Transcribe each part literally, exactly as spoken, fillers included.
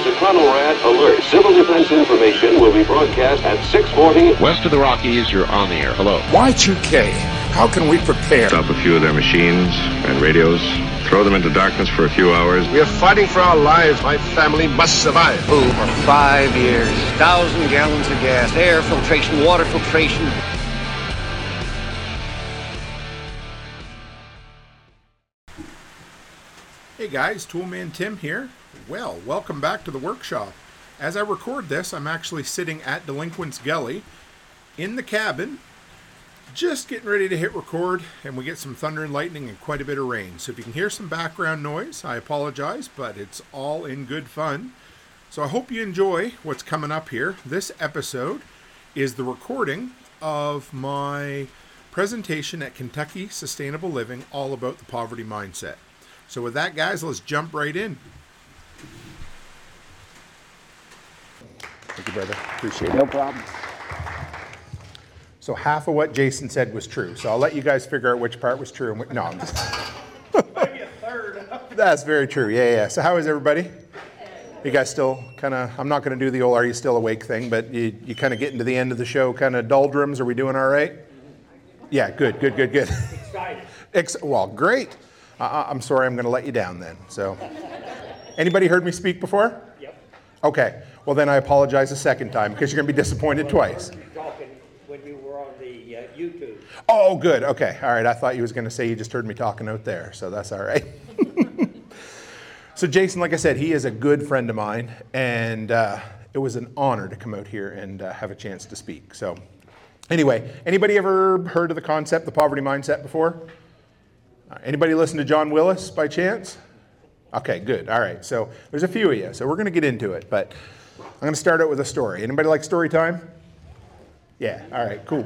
is a Conelrad alert. Civil defense information will be broadcast at six forty. West of the Rockies, you're on the air. Hello. Y two K. How can we prepare? Stop a few of their machines and radios. Throw them into darkness for a few hours. We are fighting for our lives. My family must survive. Oh, for five years. Thousand gallons of gas, air filtration, water filtration. Hey guys, Toolman Tim here. Well, welcome back to the workshop. As I record this, I'm actually sitting at Delinquent's Gully in the cabin, just getting ready to hit record, and we get some thunder and lightning and quite a bit of rain. So if you can hear some background noise, I apologize, but it's all in good fun. So I hope you enjoy what's coming up here. This episode is the recording of my presentation at Kentucky Sustainable Living, all about the poverty mindset. So with that, guys, let's jump right in. Thank you, brother. Appreciate it. No problem. So half of what Jason said was true. So I'll let you guys figure out which part was true. And which, no, I'm just... Maybe a third. That's very true. Yeah, yeah. So how is everybody? You guys still kind of, I'm not going to do the old are you still awake thing, but you, you kind of getting to the end of the show, kind of doldrums. Are we doing all right? Yeah, good, good, good, good. Excited. Ex- well, great. Uh, I'm sorry, I'm going to let you down then. So, anybody heard me speak before? Yep. Okay. Well, then I apologize a second time because you're going to be disappointed twice. Talking when you were on the uh, YouTube. Oh, good. Okay. All right. I thought you was going to say you just heard me talking out there, so that's all right. So Jason, like I said, he is a good friend of mine, and uh, it was an honor to come out here and uh, have a chance to speak. So anyway, anybody ever heard of the concept, the poverty mindset before? Uh, anybody listen to John Willis by chance? Okay, good. All right. So there's a few of you, so we're going to get into it, but I'm going to start out with a story. Anybody like story time? Yeah. All right, cool.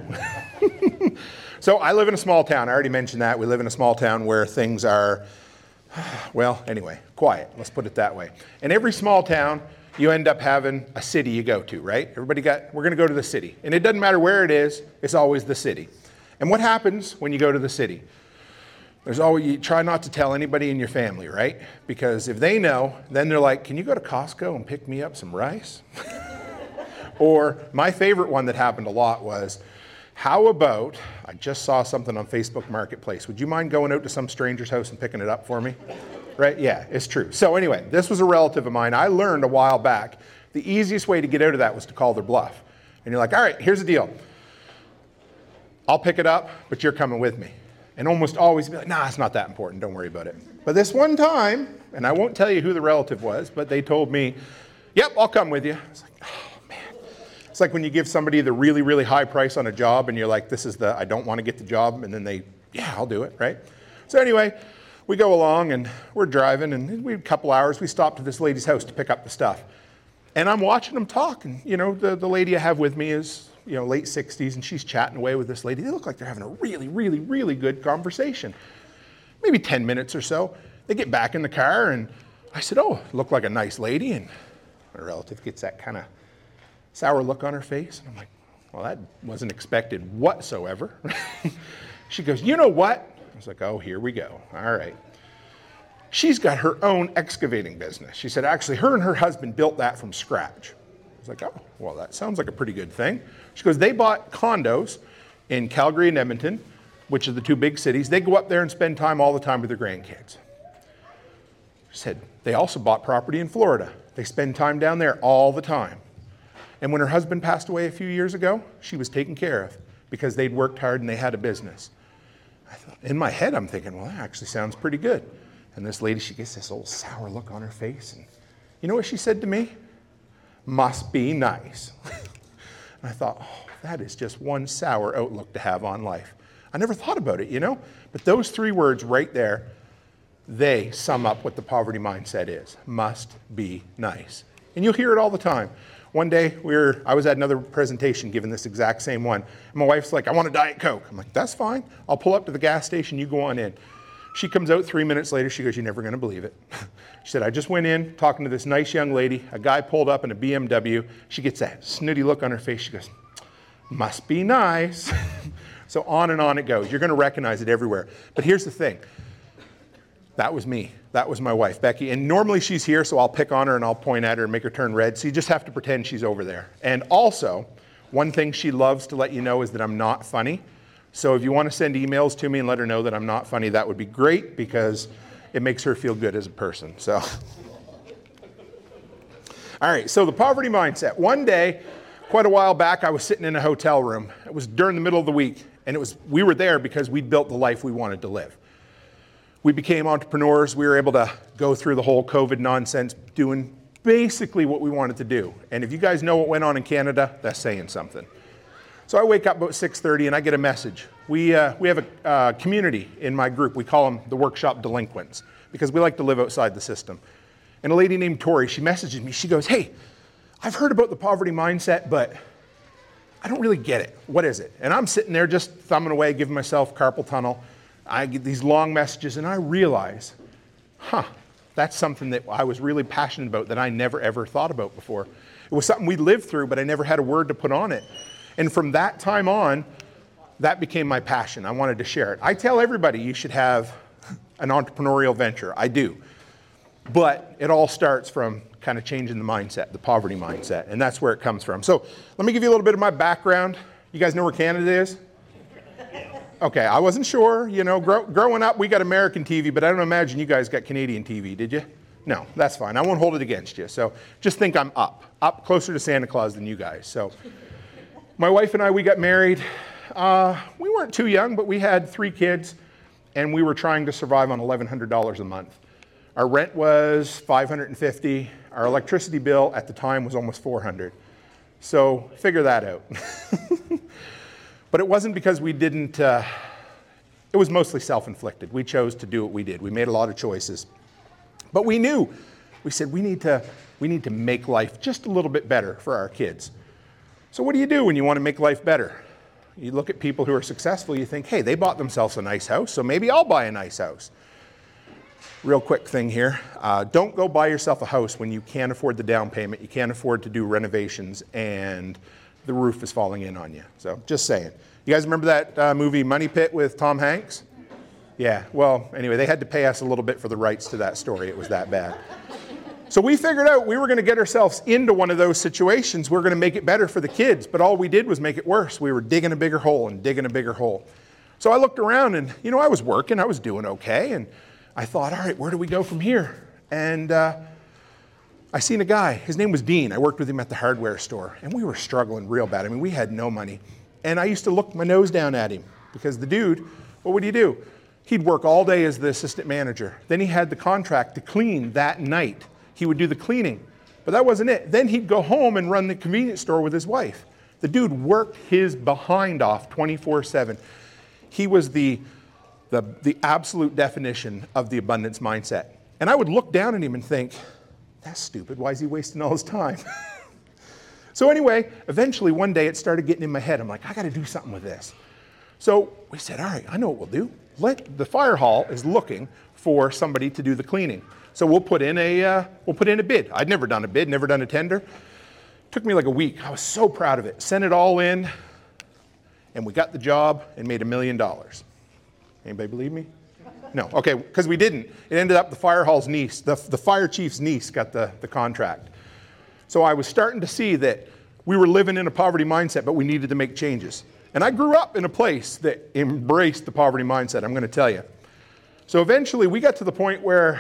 So I live in a small town. I already mentioned that. We live in a small town where things are, well, anyway, quiet. Let's put it that way. In every small town, you end up having a city you go to, right? Everybody got, we're going to go to the city. And it doesn't matter where it is, it's always the city. And what happens when you go to the city? There's always, you try not to tell anybody in your family, right? Because if they know, then they're like, can you go to Costco and pick me up some rice? Or my favorite one that happened a lot was, how about, I just saw something on Facebook Marketplace. Would you mind going out to some stranger's house and picking it up for me? Right? Yeah, it's true. So anyway, this was a relative of mine. I learned a while back, the easiest way to get out of that was to call their bluff. And you're like, all right, here's the deal. I'll pick it up, but you're coming with me. And almost always be like, nah, it's not that important. Don't worry about it. But this one time, and I won't tell you who the relative was, but they told me, yep, I'll come with you. I was like, oh, man. It's like when you give somebody the really, really high price on a job, and you're like, this is the, I don't want to get the job. And then they, yeah, I'll do it, right? So anyway, we go along, and we're driving, and we a couple hours, we stopped at this lady's house to pick up the stuff. And I'm watching them talk, and, you know, the, the lady I have with me is, you know, late sixties, and she's chatting away with this lady. They look like they're having a really, really, really good conversation. Maybe ten minutes or so. They get back in the car, and I said, oh, look like a nice lady. And my relative gets that kind of sour look on her face. And I'm like, well, that wasn't expected whatsoever. She goes, you know what? I was like, oh, here we go. All right. She's got her own excavating business. She said, actually, her and her husband built that from scratch. I was like, oh, well, that sounds like a pretty good thing. She goes, they bought condos in Calgary and Edmonton, which are the two big cities. They go up there and spend time all the time with their grandkids. She said, they also bought property in Florida. They spend time down there all the time. And when her husband passed away a few years ago, she was taken care of because they'd worked hard and they had a business. I thought, in my head, I'm thinking, well, that actually sounds pretty good. And this lady, she gets this old sour look on her face. And you know what she said to me? Must be nice. And I thought, oh, that is just one sour outlook to have on life. I never thought about it, you know? But those three words right there, they sum up what the poverty mindset is. Must be nice. And you'll hear it all the time. One day, we were, I was at another presentation giving this exact same one. And my wife's like, I want a Diet Coke. I'm like, that's fine. I'll pull up to the gas station. You go on in. She comes out three minutes later. She goes, you're never going to believe it. She said, I just went in talking to this nice young lady. A guy pulled up in a B M W. She gets that snooty look on her face. She goes, must be nice. So on and on it goes. You're going to recognize it everywhere. But here's the thing. That was me. That was my wife, Becky. And normally she's here, so I'll pick on her and I'll point at her and make her turn red. So you just have to pretend she's over there. And also, one thing she loves to let you know is that I'm not funny. So if you want to send emails to me and let her know that I'm not funny, that would be great because it makes her feel good as a person. So, all right, so the poverty mindset. One day, quite a while back, I was sitting in a hotel room. It was during the middle of the week, and it was we were there because we'd built the life we wanted to live. We became entrepreneurs. We were able to go through the whole COVID nonsense doing basically what we wanted to do. And if you guys know what went on in Canada, that's saying something. So I wake up about six thirty and I get a message. We, uh, we have a uh, community in my group. We call them the workshop delinquents because we like to live outside the system. And a lady named Tori, she messages me. She goes, hey, I've heard about the poverty mindset, but I don't really get it. What is it? And I'm sitting there just thumbing away, giving myself carpal tunnel. I get these long messages and I realize, huh, that's something that I was really passionate about that I never ever thought about before. It was something we lived through, but I never had a word to put on it. And from that time on, that became my passion. I wanted to share it. I tell everybody you should have an entrepreneurial venture. I do. But it all starts from kind of changing the mindset, the poverty mindset, and that's where it comes from. So let me give you a little bit of my background. You guys know where Canada is? Okay, I wasn't sure. You know, grow, growing up, we got American T V, but I don't imagine you guys got Canadian T V, did you? No, that's fine. I won't hold it against you. So just think I'm up, up closer to Santa Claus than you guys. So my wife and I, we got married. Uh, we weren't too young, but we had three kids, and we were trying to survive on eleven hundred dollars a month. Our rent was five hundred fifty dollars. Our electricity bill at the time was almost four hundred dollars. So figure that out. But it wasn't because we didn't, uh, it was mostly self-inflicted. We chose to do what we did. We made a lot of choices. But we knew, we said we need to, we need to make life just a little bit better for our kids. So what do you do when you want to make life better? You look at people who are successful, you think, hey, they bought themselves a nice house, so maybe I'll buy a nice house. Real quick thing here, uh, don't go buy yourself a house when you can't afford the down payment, you can't afford to do renovations, and the roof is falling in on you. So just saying. You guys remember that uh, movie Money Pit with Tom Hanks? Yeah, well, anyway, they had to pay us a little bit for the rights to that story. It was that bad. So we figured out we were going to get ourselves into one of those situations. We're going to make it better for the kids, but all we did was make it worse. We were digging a bigger hole and digging a bigger hole. So I looked around and, you know, I was working, I was doing okay, and I thought, all right, where do we go from here? And uh, I seen a guy, his name was Dean. I worked with him at the hardware store, and we were struggling real bad. I mean, we had no money. And I used to look my nose down at him because the dude, what would he do? He'd work all day as the assistant manager. Then he had the contract to clean that night. He would do the cleaning, but that wasn't it. Then he'd go home and run the convenience store with his wife. The dude worked his behind off twenty-four seven. He was the, the, the absolute definition of the abundance mindset. And I would look down at him and think, that's stupid. Why is he wasting all his time? So anyway, eventually one day it started getting in my head. I'm like, I got to do something with this. So we said, all right, I know what we'll do. Let, the fire hall is looking for somebody to do the cleaning. So we'll put in a, uh, we'll put in a bid. I'd never done a bid, never done a tender. Took me like a week. I was so proud of it. Sent it all in, and we got the job and made a million dollars. Anybody believe me? No, okay, because we didn't. It ended up the fire hall's niece, the, the fire chief's niece got the, the contract. So I was starting to see that we were living in a poverty mindset, but we needed to make changes. And I grew up in a place that embraced the poverty mindset, I'm going to tell you. So eventually we got to the point where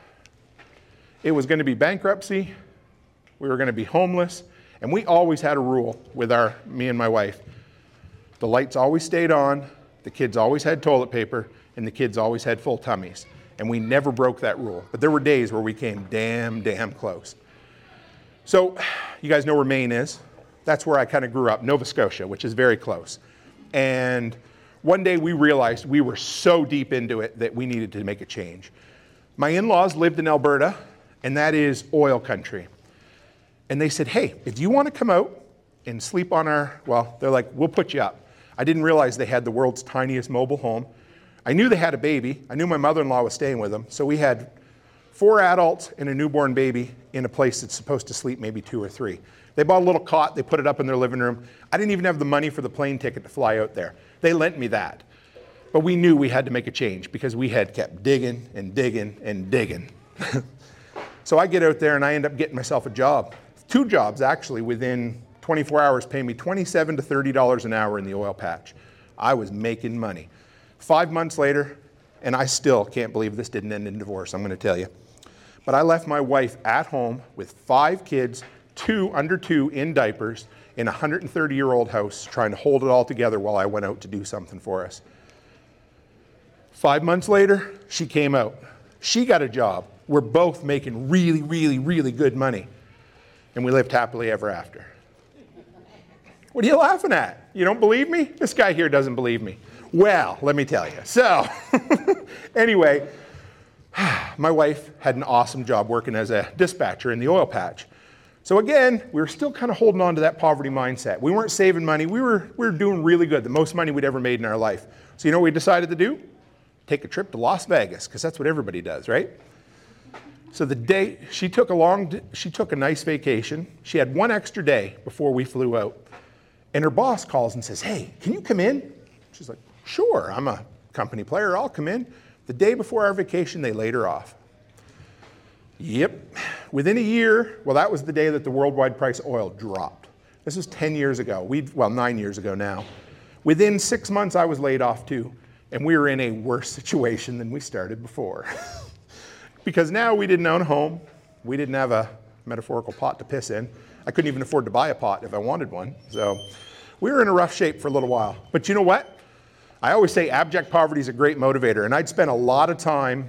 it was going to be bankruptcy, we were going to be homeless, and we always had a rule with our, me and my wife. The lights always stayed on, the kids always had toilet paper, and the kids always had full tummies. And we never broke that rule. But there were days where we came damn, damn close. So you guys know where Maine is. That's where I kind of grew up, Nova Scotia, which is very close. And one day we realized we were so deep into it that we needed to make a change. My in-laws lived in Alberta, and that is oil country. And they said, hey, if you want to come out and sleep on our, well, they're like, we'll put you up. I didn't realize they had the world's tiniest mobile home. I knew they had a baby. I knew my mother-in-law was staying with them. So we had four adults and a newborn baby in a place that's supposed to sleep maybe two or three. They bought a little cot, they put it up in their living room. I didn't even have the money for the plane ticket to fly out there. They lent me that. But we knew we had to make a change because we had kept digging and digging and digging. So I get out there and I end up getting myself a job. Two jobs actually within twenty-four hours pay me twenty-seven to thirty dollars an hour in the oil patch. I was making money. Five months later, and I still can't believe this didn't end in divorce, I'm gonna tell you. But I left my wife at home with five kids, two under two in diapers, in a one hundred thirty year old house, trying to hold it all together while I went out to do something for us. Five months later, she came out. She got a job. We're both making really, really, really good money. And we lived happily ever after. What are you laughing at? You don't believe me? This guy here doesn't believe me. Well, let me tell you. So, anyway, my wife had an awesome job working as a dispatcher in the oil patch. So again, we were still kind of holding on to that poverty mindset. We weren't saving money. We were, we were doing really good, the most money we'd ever made in our life. So you know what we decided to do? Take a trip to Las Vegas, because that's what everybody does, right? So the day, she took a long, she took a nice vacation. She had one extra day before we flew out. And her boss calls and says, hey, can you come in? She's like, sure, I'm a company player, I'll come in. The day before our vacation, they laid her off. Yep, within a year, well, that was the day that the worldwide price of oil dropped. This was ten years ago, we well, nine years ago now. Within six months, I was laid off too. And we were in a worse situation than we started before. Because now we didn't own a home. We didn't have a metaphorical pot to piss in. I couldn't even afford to buy a pot if I wanted one. So we were in a rough shape for a little while. But you know what? I always say abject poverty is a great motivator. And I'd spent a lot of time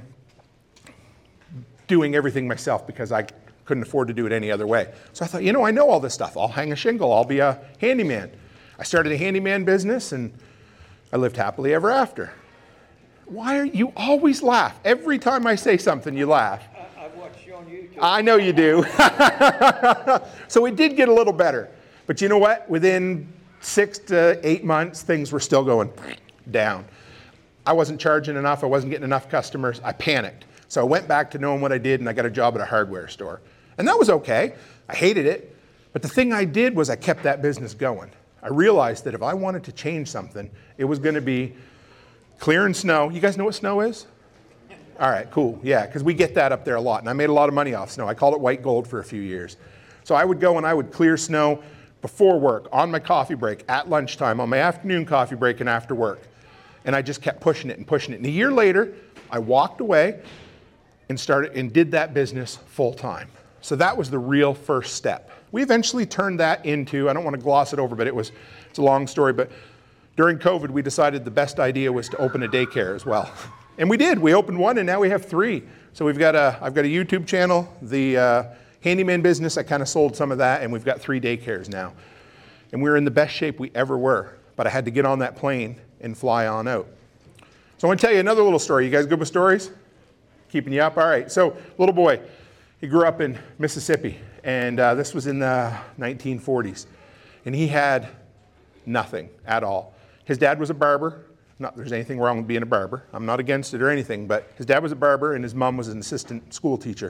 doing everything myself because I couldn't afford to do it any other way. So I thought, you know, I know all this stuff. I'll hang a shingle. I'll be a handyman. I started a handyman business and I lived happily ever after. Why are you always laugh? Every time I say something, you laugh. I, I've watched you on YouTube. I know you do. So it did get a little better. But you know what? Within six to eight months, things were still going down. I wasn't charging enough. I wasn't getting enough customers. I panicked. So I went back to knowing what I did and I got a job at a hardware store. And that was okay. I hated it. But the thing I did was I kept that business going. I realized that if I wanted to change something, it was going to be clearing snow. You guys know what snow is? All right, cool. Yeah, because we get that up there a lot. And I made a lot of money off snow. I called it white gold for a few years. So I would go and I would clear snow before work, on my coffee break, at lunchtime, on my afternoon coffee break, and after work. And I just kept pushing it and pushing it. And a year later, I walked away and started and did that business full time. So that was the real first step. We eventually turned that into, I don't want to gloss it over, but it was, it's a long story, but during COVID, we decided the best idea was to open a daycare as well. And we did, we opened one and now we have three. So we've got a, I've got a YouTube channel, the uh, handyman business, I kind of sold some of that, and we've got three daycares now. And we're in the best shape we ever were, but I had to get on that plane and fly on out. So I want to tell you another little story. You guys good with stories? Keeping you up? All right, so little boy, he grew up in Mississippi, and uh, this was in the nineteen forties. And he had nothing at all. His dad was a barber. Not that there's anything wrong with being a barber. I'm not against it or anything, but his dad was a barber and his mom was an assistant school teacher.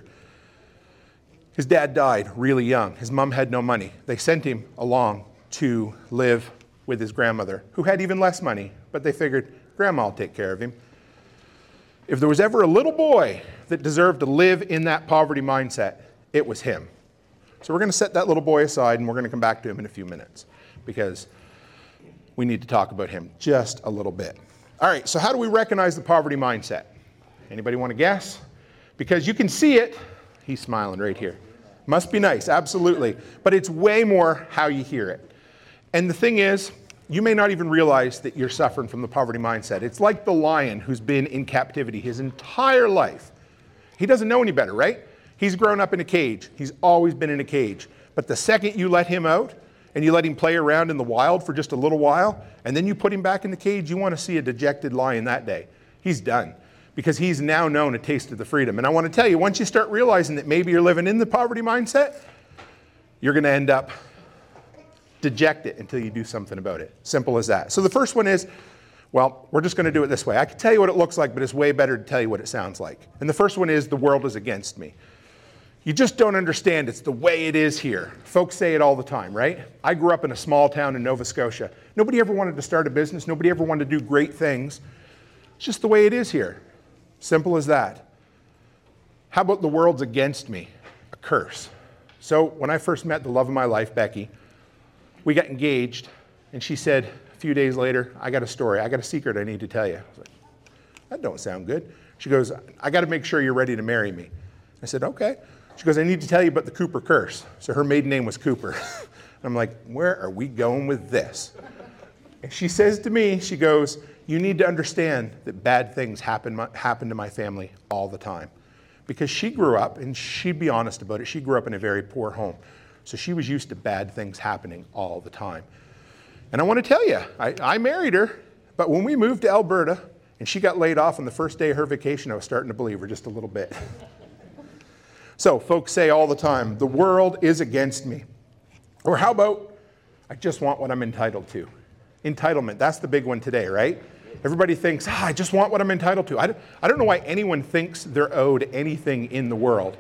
His dad died really young. His mom had no money. They sent him along to live with his grandmother, who had even less money, but they figured grandma will take care of him. If there was ever a little boy that deserved to live in that poverty mindset, it was him. So we're going to set that little boy aside and we're going to come back to him in a few minutes because we need to talk about him just a little bit. All right, so how do we recognize the poverty mindset? Anybody want to guess? Because you can see it. He's smiling right here. Must be nice, absolutely. But it's way more how you hear it. And the thing is, you may not even realize that you're suffering from the poverty mindset. It's like the lion who's been in captivity his entire life. He doesn't know any better, right? He's grown up in a cage. He's always been in a cage. But the second you let him out and you let him play around in the wild for just a little while, and then you put him back in the cage, you want to see a dejected lion that day. He's done. Because he's now known a taste of the freedom. And I want to tell you, once you start realizing that maybe you're living in the poverty mindset, you're going to end up dejected until you do something about it. Simple as that. So the first one is, well, we're just going to do it this way. I can tell you what it looks like, but it's way better to tell you what it sounds like. And the first one is, the world is against me. You just don't understand. It's the way it is here. Folks say it all the time, right? I grew up in a small town in Nova Scotia. Nobody ever wanted to start a business. Nobody ever wanted to do great things. It's just the way it is here. Simple as that. How about the world's against me? A curse. So when I first met the love of my life, Becky, we got engaged, and she said a few days later, I got a story, I got a secret I need to tell you. I was like, that don't sound good. She goes, I got to make sure you're ready to marry me. I said, okay. She goes, I need to tell you about the Cooper curse. So her maiden name was Cooper. I'm like, where are we going with this? And she says to me, she goes, you need to understand that bad things happen, happen to my family all the time. Because she grew up, and she'd be honest about it, she grew up in a very poor home. So she was used to bad things happening all the time. And I want to tell you, I, I married her, but when we moved to Alberta, and she got laid off on the first day of her vacation, I was starting to believe her just a little bit. So folks say all the time, the world is against me. Or how about, I just want what I'm entitled to. Entitlement, that's the big one today, right? Everybody thinks, ah, I just want what I'm entitled to. I don't, I don't know why anyone thinks they're owed anything in the world.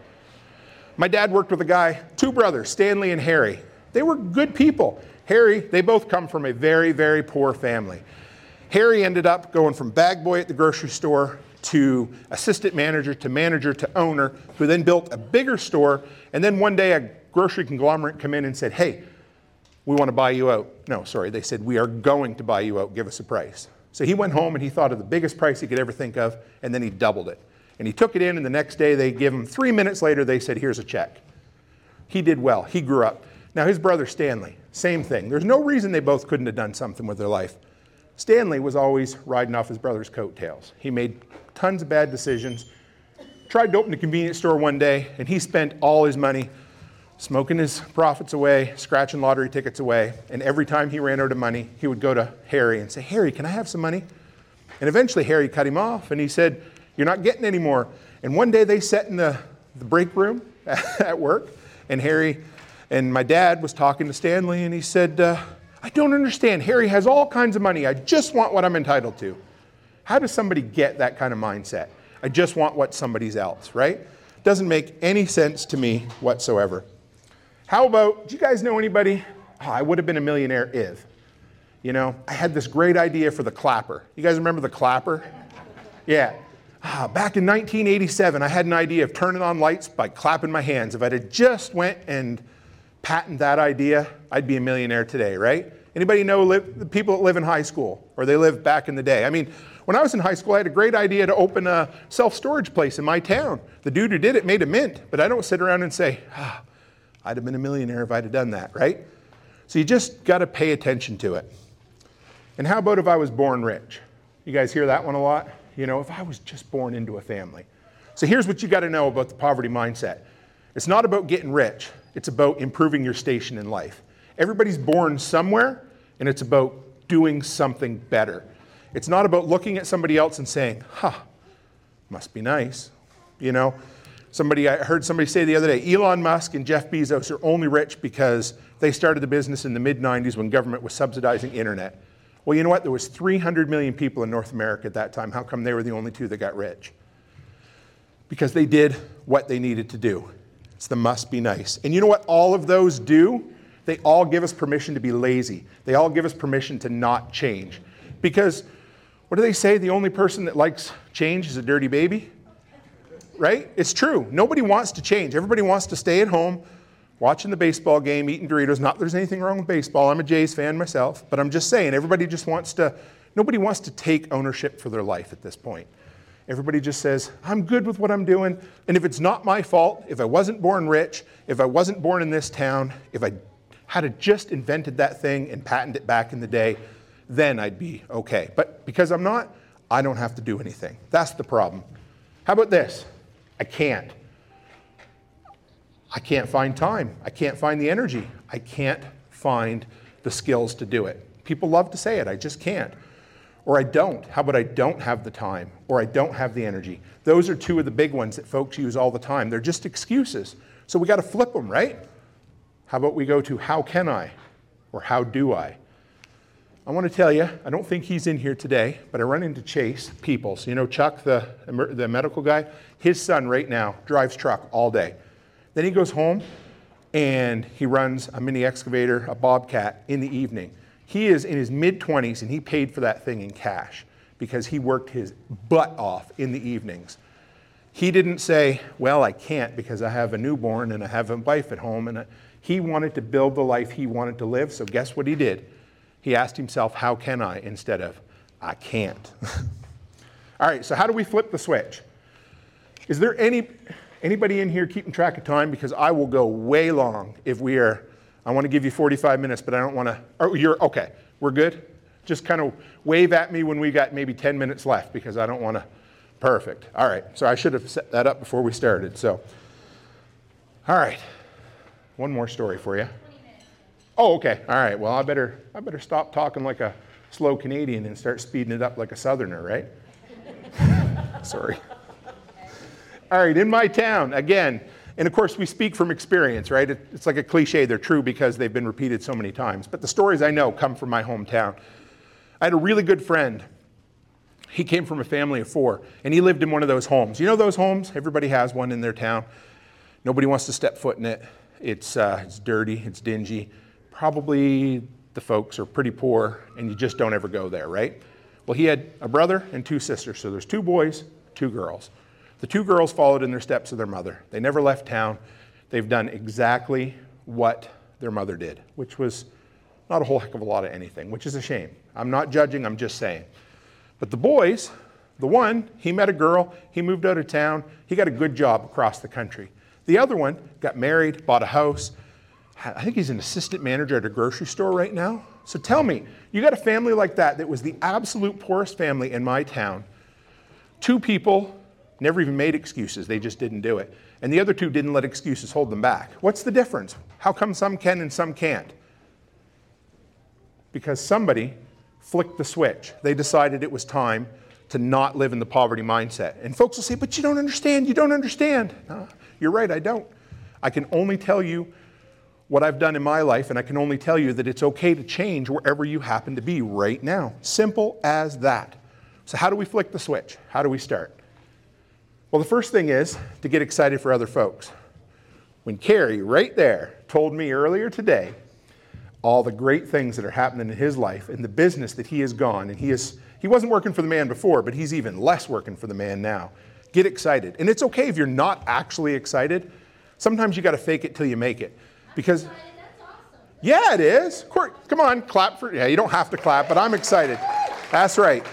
My dad worked with a guy, two brothers, Stanley and Harry. They were good people. Harry, they both come from a very, very poor family. Harry ended up going from bag boy at the grocery store to assistant manager to manager to owner, who then built a bigger store. And then one day a grocery conglomerate came in and said, hey, we want to buy you out. No, sorry, they said, we are going to buy you out. Give us a price. So he went home and he thought of the biggest price he could ever think of, and then he doubled it. And he took it in, and the next day they gave him, three minutes later, they said, here's a check. He did well. He grew up. Now his brother Stanley, same thing. There's no reason they both couldn't have done something with their life. Stanley was always riding off his brother's coattails. He made tons of bad decisions. Tried to open a convenience store one day, and he spent all his money smoking his profits away, scratching lottery tickets away, and every time he ran out of money, he would go to Harry and say, Harry, can I have some money? And eventually Harry cut him off, and he said, you're not getting any more. And one day they sat in the, the break room at work, and Harry and my dad was talking to Stanley, and he said, uh, I don't understand. Harry has all kinds of money. I just want what I'm entitled to. How does somebody get that kind of mindset? I just want what somebody's else, right? Doesn't make any sense to me whatsoever. How about, do you guys know anybody? Oh, I would have been a millionaire if. You know, I had this great idea for the clapper. You guys remember the clapper? Yeah. Ah, back in nineteen eighty-seven, I had an idea of turning on lights by clapping my hands. If I'd have just went and patented that idea, I'd be a millionaire today, right? Anybody know live, the people that live in high school, or they lived back in the day? I mean, when I was in high school, I had a great idea to open a self-storage place in my town. The dude who did it made a mint, but I don't sit around and say, ah, I'd have been a millionaire if I'd have done that, right? So you just got to pay attention to it. And how about if I was born rich? You guys hear that one a lot? You know, if I was just born into a family. So here's what you got to know about the poverty mindset. It's not about getting rich. It's about improving your station in life. Everybody's born somewhere, and it's about doing something better. It's not about looking at somebody else and saying, huh, must be nice, you know? Somebody, I heard somebody say the other day, Elon Musk and Jeff Bezos are only rich because they started the business in the mid nineties when government was subsidizing internet. Well, you know what? There was three hundred million people in North America at that time. How come they were the only two that got rich? Because they did what they needed to do. It's the must be nice. And you know what all of those do? They all give us permission to be lazy. They all give us permission to not change. Because what do they say? The only person that likes change is a dirty baby. Right? It's true. Nobody wants to change. Everybody wants to stay at home, watching the baseball game, eating Doritos. Not that there's anything wrong with baseball. I'm a Jays fan myself. But I'm just saying, everybody just wants to, nobody wants to take ownership for their life at this point. Everybody just says, I'm good with what I'm doing. And if it's not my fault, if I wasn't born rich, if I wasn't born in this town, if I had just invented that thing and patented it back in the day, then I'd be okay. But because I'm not, I don't have to do anything. That's the problem. How about this? I can't. I can't find time. I can't find the energy. I can't find the skills to do it. People love to say it, I just can't. Or I don't. How about I don't have the time? Or I don't have the energy. Those are two of the big ones that folks use all the time. They're just excuses. So we got to flip them, right? How about we go to how can I? Or how do I? I want to tell you, I don't think he's in here today, but I run into Chase Peoples. You know Chuck, the, the medical guy? His son right now drives truck all day. Then he goes home and he runs a mini excavator, a Bobcat, in the evening. He is in his mid twenties and he paid for that thing in cash. because he worked his butt off in the evenings. He didn't say, well, I can't because I have a newborn and I have a wife at home. And I, he wanted to build the life he wanted to live. So guess what he did? He asked himself, how can I, instead of, I can't. All right, so how do we flip the switch? Is there any anybody in here keeping track of time? Because I will go way long if we are, I want to give you forty-five minutes, but I don't want to, oh, you're, okay, we're good? Just kind of wave at me when we got maybe ten minutes left because I don't want to. Perfect. All right. So I should have set that up before we started. So, all right. One more story for you. Oh, okay. All right. Well, I better I better stop talking like a slow Canadian and start speeding it up like a Southerner, right? Sorry. All right. In my town, again, and of course we speak from experience, right? It, it's like a cliche. They're true because they've been repeated so many times. But the stories I know come from my hometown. I had a really good friend. He came from a family of four, and he lived in one of those homes. You know those homes? Everybody has one in their town. Nobody wants to step foot in it. It's, uh, it's dirty, it's dingy. Probably the folks are pretty poor, and you just don't ever go there, right? Well, he had a brother and two sisters, so there's two boys, two girls. The two girls followed in their steps of their mother. They never left town. They've done exactly what their mother did, which was not a whole heck of a lot of anything, which is a shame. I'm not judging, I'm just saying. But the boys, the one, he met a girl, he moved out of town, he got a good job across the country. The other one got married, bought a house. I think he's an assistant manager at a grocery store right now. So tell me, you got a family like that that was the absolute poorest family in my town. Two people never even made excuses, they just didn't do it. And the other two didn't let excuses hold them back. What's the difference? How come some can and some can't? Because somebody flicked the switch. They decided it was time to not live in the poverty mindset. And folks will say, but you don't understand, you don't understand. No, you're right, I don't. I can only tell you what I've done in my life, and I can only tell you that it's okay to change wherever you happen to be right now. Simple as that. So how do we flick the switch? How do we start? Well, the first thing is to get excited for other folks. When Carrie, right there, told me earlier today all the great things that are happening in his life and the business that he has gone, and he is he wasn't working for the man before, but he's even less working for the man now. Get excited. And it's okay if you're not actually excited. Sometimes you got to fake it till you make it. Because I'm excited. That's awesome. Yeah, it is. Court, come on, clap for, yeah, you don't have to clap, but I'm excited. That's right.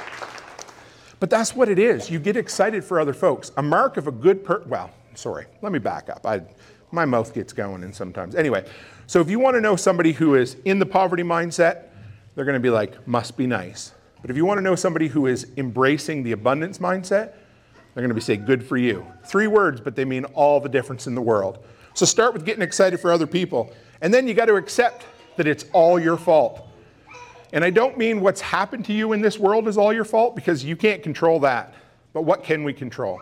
But that's what it is. You get excited for other folks. A mark of a good per, well, sorry, let me back up. I, my mouth gets going and sometimes. Anyway, so if you want to know somebody who is in the poverty mindset, they're going to be like, must be nice. But if you want to know somebody who is embracing the abundance mindset, they're going to be say, good for you. Three words, but they mean all the difference in the world. So start with getting excited for other people. And then you got to accept that it's all your fault. And I don't mean what's happened to you in this world is all your fault, because you can't control that. But what can we control?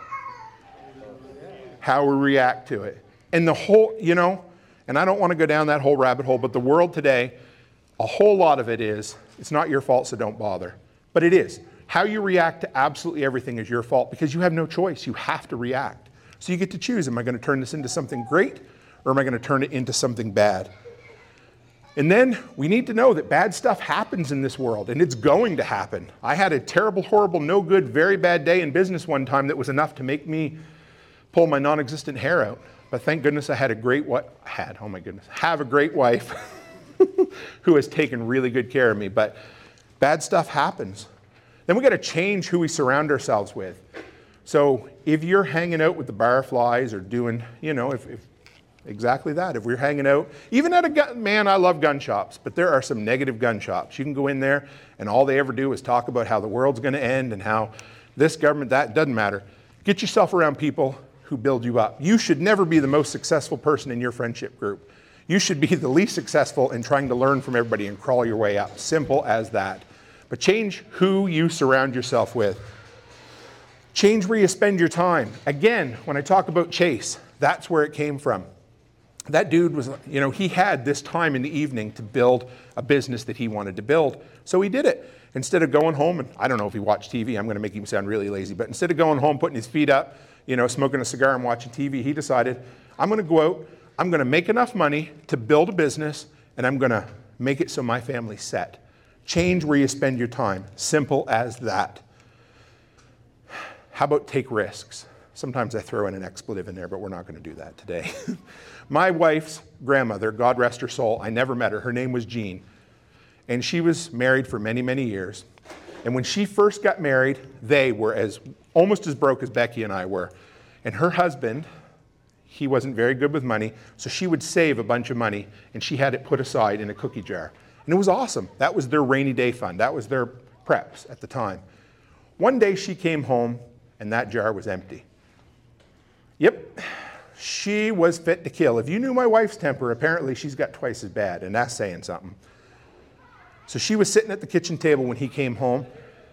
How we react to it. And the whole, you know, and I don't want to go down that whole rabbit hole, but the world today, a whole lot of it is, it's not your fault, so don't bother. But it is. How you react to absolutely everything is your fault, because you have no choice. You have to react. So you get to choose, am I going to turn this into something great, or am I going to turn it into something bad? And then we need to know that bad stuff happens in this world, and it's going to happen. I had a terrible, horrible, no good, very bad day in business one time that was enough to make me pull my non-existent hair out. But thank goodness I had a great wife, had, oh my goodness, have a great wife who has taken really good care of me. But bad stuff happens. Then we got to change who we surround ourselves with. So if you're hanging out with the barflies or doing, you know, if, if exactly that. If we're hanging out, even at a gun, man, I love gun shops, but there are some negative gun shops. You can go in there and all they ever do is talk about how the world's going to end and how this government, that doesn't matter. Get yourself around people who build you up. You should never be the most successful person in your friendship group. You should be the least successful in trying to learn from everybody and crawl your way up. Simple as that. But change who you surround yourself with. Change where you spend your time. Again, when I talk about Chase, that's where it came from. That dude was, you know, he had this time in the evening to build a business that he wanted to build. So he did it. Instead of going home, and I don't know if he watched T V, I'm going to make him sound really lazy, but instead of going home, putting his feet up, you know, smoking a cigar and watching T V, he decided, I'm going to go out, I'm going to make enough money to build a business, and I'm going to make it so my family's set. Change where you spend your time. Simple as that. How about take risks? Sometimes I throw in an expletive in there, but we're not going to do that today. My wife's grandmother, God rest her soul, I never met her. Her name was Jean. And she was married for many, many years. And when she first got married, they were as almost as broke as Becky and I were. And her husband, he wasn't very good with money, so she would save a bunch of money, and she had it put aside in a cookie jar. And it was awesome. That was their rainy day fund. That was their preps at the time. One day she came home, and that jar was empty. Yep, she was fit to kill. If you knew my wife's temper, apparently she's got twice as bad, and that's saying something. So she was sitting at the kitchen table when he came home,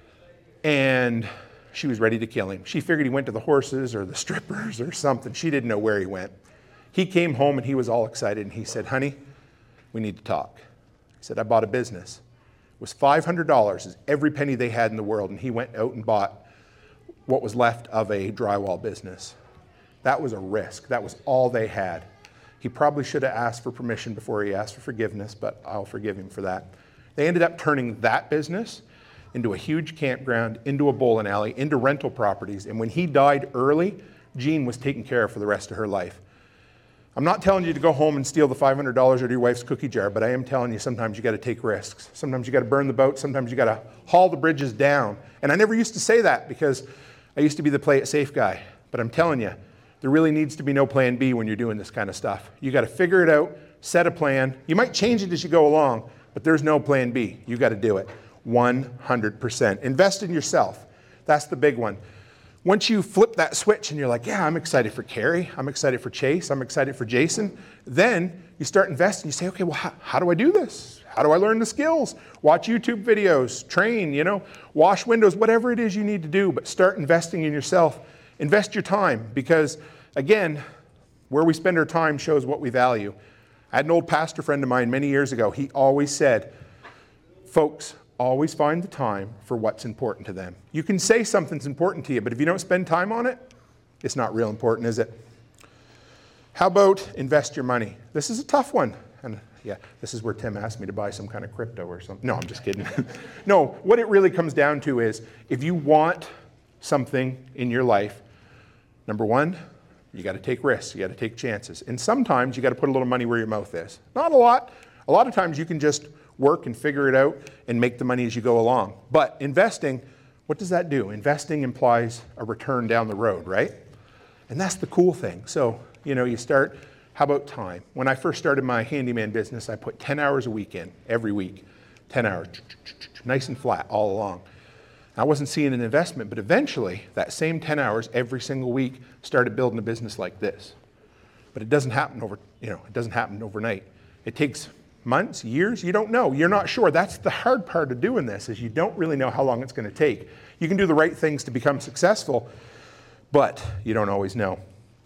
and she was ready to kill him. She figured he went to the horses or the strippers or something. She didn't know where he went. He came home, and he was all excited, and he said, honey, we need to talk. He said, I bought a business. It was five hundred dollars, is every penny they had in the world, and he went out and bought what was left of a drywall business. That was a risk. That was all they had. He probably should have asked for permission before he asked for forgiveness, but I'll forgive him for that. They ended up turning that business into a huge campground, into a bowling alley, into rental properties, and when he died early, Jean was taken care of for the rest of her life. I'm not telling you to go home and steal the five hundred dollars out of your wife's cookie jar, but I am telling you sometimes you got to take risks. Sometimes you got to burn the boat. Sometimes you got to haul the bridges down. And I never used to say that because I used to be the play it safe guy. But I'm telling you, there really needs to be no plan B when you're doing this kind of stuff. You got to figure it out, set a plan. You might change it as you go along, but there's no plan B. You got to do it. one hundred percent. Invest in yourself. That's the big one. Once you flip that switch and you're like, yeah, I'm excited for Carrie, I'm excited for Chase, I'm excited for Jason, then you start investing. You say, okay, well, how, how do I do this? How do I learn the skills? Watch YouTube videos, train, you know, wash windows, whatever it is you need to do, but start investing in yourself. Invest your time because, again, where we spend our time shows what we value. I had an old pastor friend of mine many years ago. He always said, folks, always find the time for what's important to them. You can say something's important to you, but if you don't spend time on it, it's not real important, is it? How about invest your money? This is a tough one. And yeah, this is where Tim asked me to buy some kind of crypto or something. No, I'm just kidding. No, what it really comes down to is if you want something in your life, number one, you got to take risks. You got to take chances. And sometimes you got to put a little money where your mouth is. Not a lot. A lot of times you can just work and figure it out and make the money as you go along. But investing, what does that do? Investing implies a return down the road, right? And that's the cool thing. So, you know, you start, how about time? When I first started my handyman business, I put ten hours a week in, every week, ten hours, nice and flat all along. I wasn't seeing an investment, but eventually that same ten hours every single week started building a business like this. But it doesn't happen over, you know, it doesn't happen overnight. It takes months, years, you don't know. You're not sure. That's the hard part of doing this, is you don't really know how long it's going to take. You can do the right things to become successful, but you don't always know.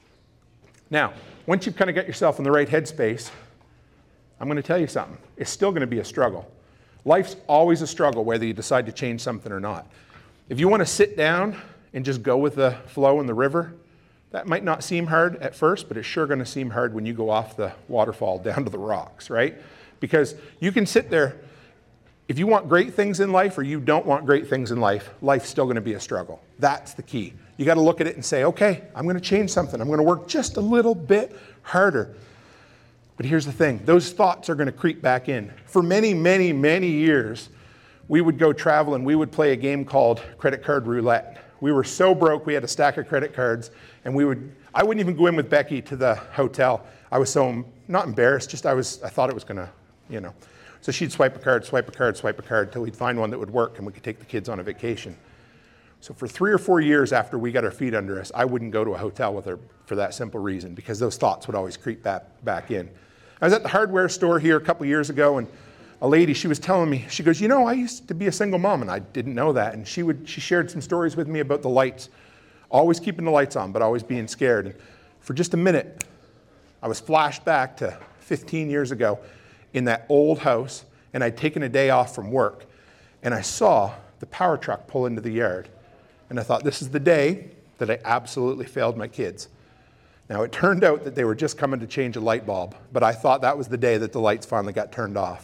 Now, once you've kind of got yourself in the right headspace, I'm going to tell you something. It's still going to be a struggle. Life's always a struggle, whether you decide to change something or not. If you want to sit down and just go with the flow in the river, that might not seem hard at first, but it's sure going to seem hard when you go off the waterfall down to the rocks, right? Because you can sit there, if you want great things in life or you don't want great things in life, life's still going to be a struggle. That's the key. You got to look at it and say, okay, I'm going to change something. I'm going to work just a little bit harder. But here's the thing, those thoughts are going to creep back in. For many, many, many years, we would go travel and we would play a game called credit card roulette. We were so broke, we had a stack of credit cards, and we would, I wouldn't even go in with Becky to the hotel. I was so, not embarrassed, just I was, I thought it was going to, you know. So she'd swipe a card, swipe a card, swipe a card, until we'd find one that would work and we could take the kids on a vacation. So for three or four years after we got our feet under us, I wouldn't go to a hotel with her for that simple reason, because those thoughts would always creep back, back in. I was at the hardware store here a couple years ago, and a lady, she was telling me, she goes, you know, I used to be a single mom, and I didn't know that. And she would, she shared some stories with me about the lights, always keeping the lights on, but always being scared. And for just a minute, I was flashed back to fifteen years ago in that old house, and I'd taken a day off from work, and I saw the power truck pull into the yard. And I thought, this is the day that I absolutely failed my kids. Now, it turned out that they were just coming to change a light bulb, but I thought that was the day that the lights finally got turned off.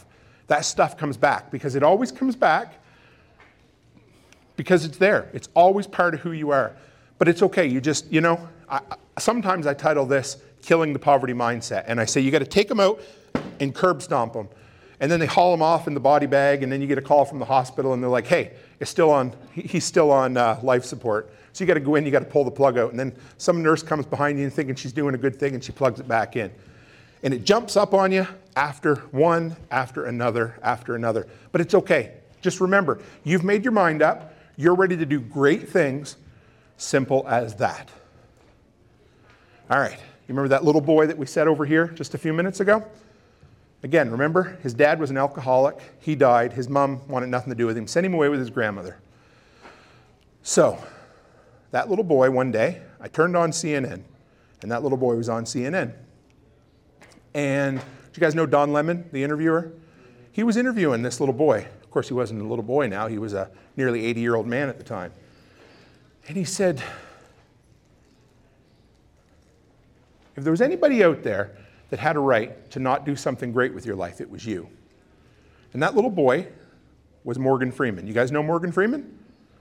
that stuff comes back, because it always comes back because it's there. It's always part of who you are. But it's okay. You just, you know, I, sometimes I title this Killing the Poverty Mindset. And I say you got to take them out and curb stomp them. And then they haul him off in the body bag, and then you get a call from the hospital, and they're like, hey, it's still on, he's still on uh, life support. So you got to go in, you got to pull the plug out, and then some nurse comes behind you and thinking she's doing a good thing, and she plugs it back in. And it jumps up on you after one, after another, after another. But it's okay. Just remember, you've made your mind up. You're ready to do great things. Simple as that. All right. You remember that little boy that we said over here just a few minutes ago? Again, remember, his dad was an alcoholic. He died. His mom wanted nothing to do with him. Sent him away with his grandmother. So, that little boy, one day, I turned on C N N, and that little boy was on C N N. And do you guys know Don Lemon, the interviewer? He was interviewing this little boy. Of course, he wasn't a little boy now. He was a nearly eighty-year-old man at the time. And he said, if there was anybody out there that had a right to not do something great with your life, it was you. And that little boy was Morgan Freeman. You guys know Morgan Freeman?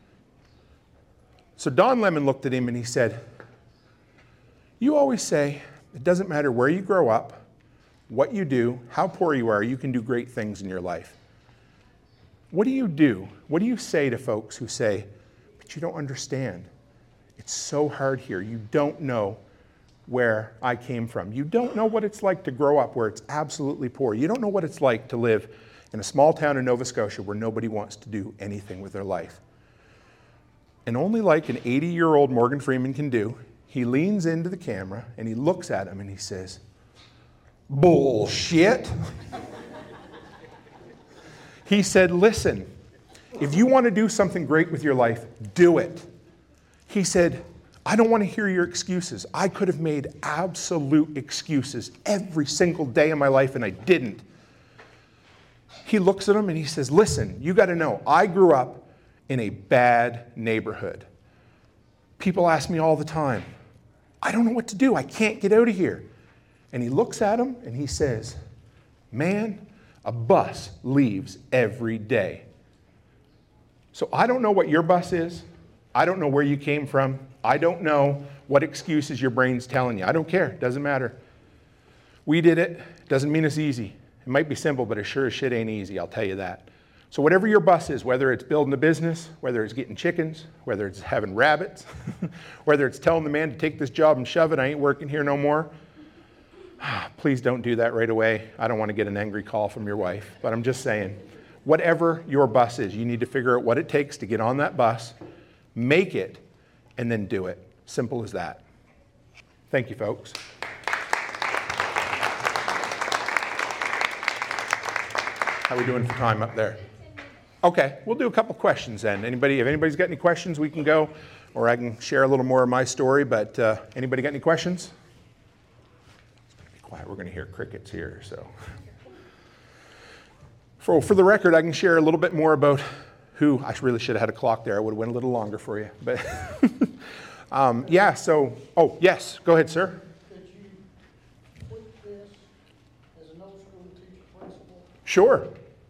So Don Lemon looked at him and he said, you always say it doesn't matter where you grow up, what you do, how poor you are, you can do great things in your life. What do you do? What do you say to folks who say, but you don't understand. It's so hard here. You don't know where I came from. You don't know what it's like to grow up where it's absolutely poor. You don't know what it's like to live in a small town in Nova Scotia where nobody wants to do anything with their life. And only like an eighty-year-old Morgan Freeman can do, he leans into the camera and he looks at him and he says, bullshit. He said, listen, if you want to do something great with your life, do it. He said, I don't want to hear your excuses. I could have made absolute excuses every single day of my life, and I didn't. He looks at him and he says, listen, you got to know, I grew up in a bad neighborhood. People ask me all the time, I don't know what to do. I can't get out of here. And he looks at him and he says, man, a bus leaves every day. So I don't know what your bus is. I don't know where you came from. I don't know what excuses your brain's telling you. I don't care. It doesn't matter. We did it. Doesn't mean it's easy. It might be simple, but it sure as shit ain't easy, I'll tell you that. So whatever your bus is, whether it's building a business, whether it's getting chickens, whether it's having rabbits, whether it's telling the man to take this job and shove it, I ain't working here no more, please don't do that right away. I don't want to get an angry call from your wife, but I'm just saying, whatever your bus is, you need to figure out what it takes to get on that bus, make it, and then do it. Simple as that. Thank you, folks. How are we doing for time up there? Okay, we'll do a couple questions then. Anybody, if anybody's got any questions, we can go, or I can share a little more of my story, but uh, anybody got any questions? It's gonna be quiet, we're gonna hear crickets here, so. For, for the record, I can share a little bit more about who, I really should have had a clock there, I would have went a little longer for you, but um, yeah, so, oh, yes, go ahead, sir. Could you put this as an old school teacher principle? Sure.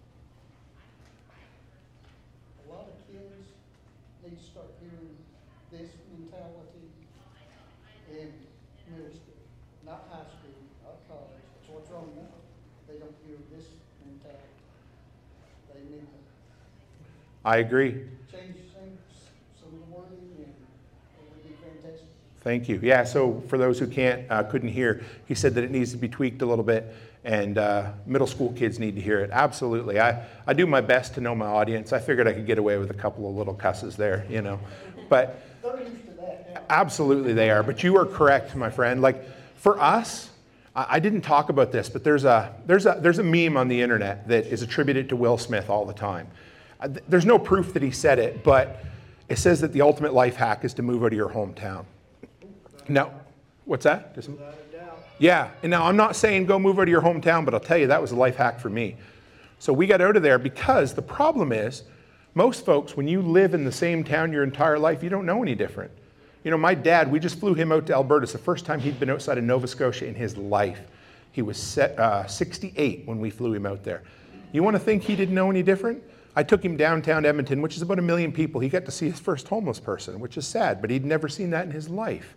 A lot of kids need to start hearing this mentality in middle school, not high school, not college. That's what's wrong now. They don't hear this mentality. They need to I agree. change some, some of the wording, and it would be fantastic. Thank you. Yeah, so for those who can't, uh, couldn't hear, he said that it needs to be tweaked a little bit, and uh, middle school kids need to hear it. Absolutely. I, I do my best to know my audience. I figured I could get away with a couple of little cusses there, you know. But They're used to that now. absolutely they are. But you are correct, my friend. Like, for us, I, I didn't talk about this, but there's a, there's, a, there's a meme on the internet that is attributed to Will Smith all the time. There's no proof that he said it, but it says that the ultimate life hack is to move out of your hometown. No, what's that? Just, yeah, and now I'm not saying go move out of your hometown, but I'll tell you that was a life hack for me. So we got out of there because the problem is, most folks, when you live in the same town your entire life, you don't know any different. You know, my dad, we just flew him out to Alberta. It's the first time he'd been outside of Nova Scotia in his life. He was set, uh, sixty-eight when we flew him out there. You want to think he didn't know any different? I took him downtown Edmonton, which is about a million people. He got to see his first homeless person, which is sad, but he'd never seen that in his life.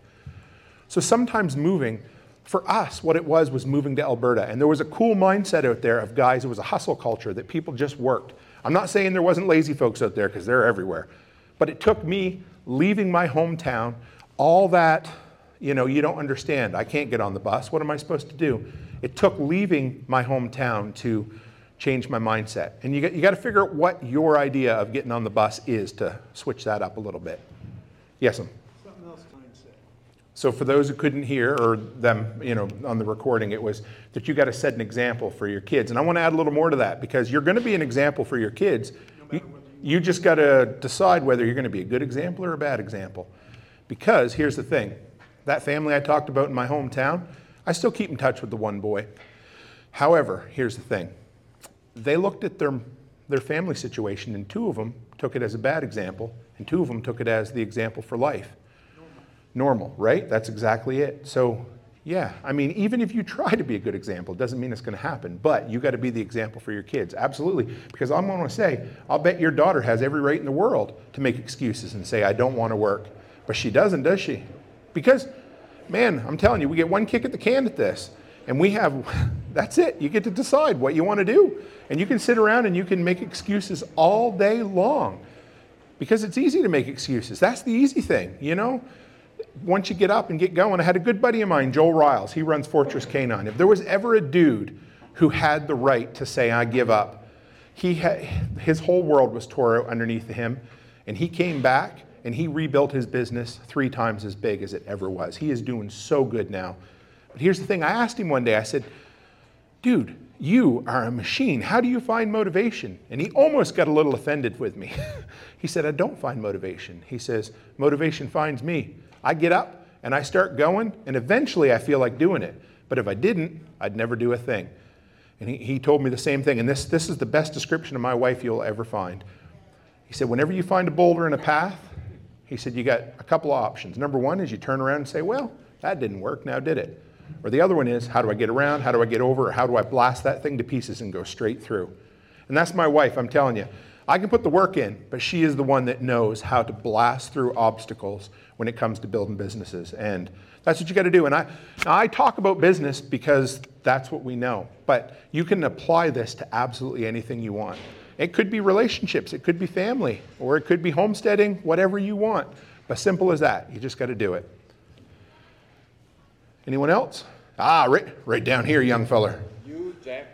So sometimes moving, for us, what it was was moving to Alberta. And there was a cool mindset out there of guys, it was a hustle culture that people just worked. I'm not saying there wasn't lazy folks out there, because they're everywhere. But it took me leaving my hometown, all that, you know, you don't understand. I can't get on the bus. What am I supposed to do? It took leaving my hometown to change my mindset. And you got, you got to figure out what your idea of getting on the bus is to switch that up a little bit. Yes, ma'am. Something else mindset. So for those who couldn't hear, or them, you know, on the recording, it was that you got to set an example for your kids. And I want to add a little more to that, because you're going to be an example for your kids. You, you just got to decide whether you're going to be a good example or a bad example. Because here's the thing, that family I talked about in my hometown, I still keep in touch with the one boy. However, here's the thing. They looked at their, their family situation, and two of them took it as a bad example, and two of them took it as the example for life. Normal, Normal, right? That's exactly it. So, yeah, I mean, even if you try to be a good example, it doesn't mean it's going to happen, but you got to be the example for your kids. Absolutely. Because I'm going to say, I'll bet your daughter has every right in the world to make excuses and say, I don't want to work. But she doesn't, does she? Because, man, I'm telling you, we get one kick at the can at this. And we have, that's it. You get to decide what you want to do. And you can sit around and you can make excuses all day long. Because it's easy to make excuses. That's the easy thing, you know? Once you get up and get going, I had a good buddy of mine, Joel Riles. He runs Fortress Canine. If there was ever a dude who had the right to say, I give up, he had, his whole world was tore out underneath him. And he came back and he rebuilt his business three times as big as it ever was. He is doing so good now. But here's the thing, I asked him one day, I said, dude, you are a machine. How do you find motivation? And he almost got a little offended with me. He said, I don't find motivation. He says, motivation finds me. I get up and I start going, and eventually I feel like doing it. But if I didn't, I'd never do a thing. And he, he told me the same thing, and this, this is the best description of my wife you'll ever find. He said, whenever you find a boulder in a path, he said, you got a couple of options. Number one is you turn around and say, well, that didn't work, now did it? Or the other one is, how do I get around? How do I get over? Or how do I blast that thing to pieces and go straight through? And that's my wife, I'm telling you. I can put the work in, but she is the one that knows how to blast through obstacles when it comes to building businesses. And that's what you got to do. And I, I talk about business because that's what we know. But you can apply this to absolutely anything you want. It could be relationships, it could be family, or it could be homesteading, whatever you want. But simple as that, you just got to do it. Anyone else? Ah, right, right down here, young feller. You, Jack